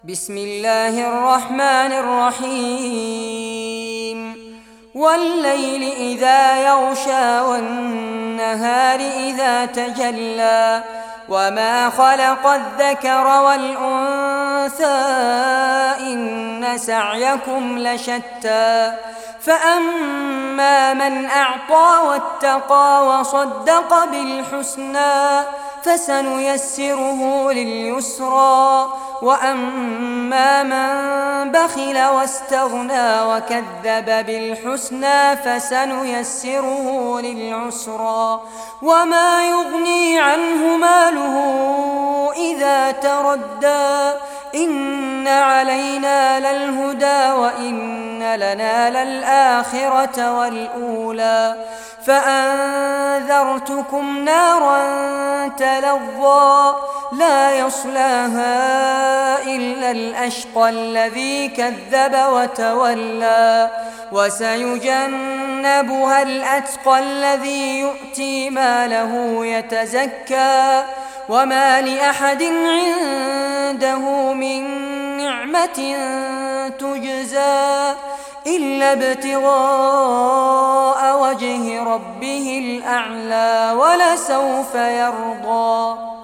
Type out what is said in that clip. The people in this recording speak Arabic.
بسم الله الرحمن الرحيم والليل إذا يغشى والنهار إذا تجلى وما خلق الذكر والأنثى إن سعيكم لشتى فأما من أعطى واتقى وصدق بالحسنى فسنيسره لليسرى وأما من بخل واستغنى وكذب بالحسنى فسنيسره للعسرى وما يغني عنه ماله إذا تردى إن علينا للهدى وإن لنا للآخرة والأولى فأنذرتكم نارا تلظى لا يصلاها إلا الأشقى الذي كذب وتولى وسيجنبها الأتقى الذي يؤتي ماله يتزكى وما لأحد عنده من نعمة تجزى إلا ابتغاء وجه ربه الأعلى ولسوف يرضى.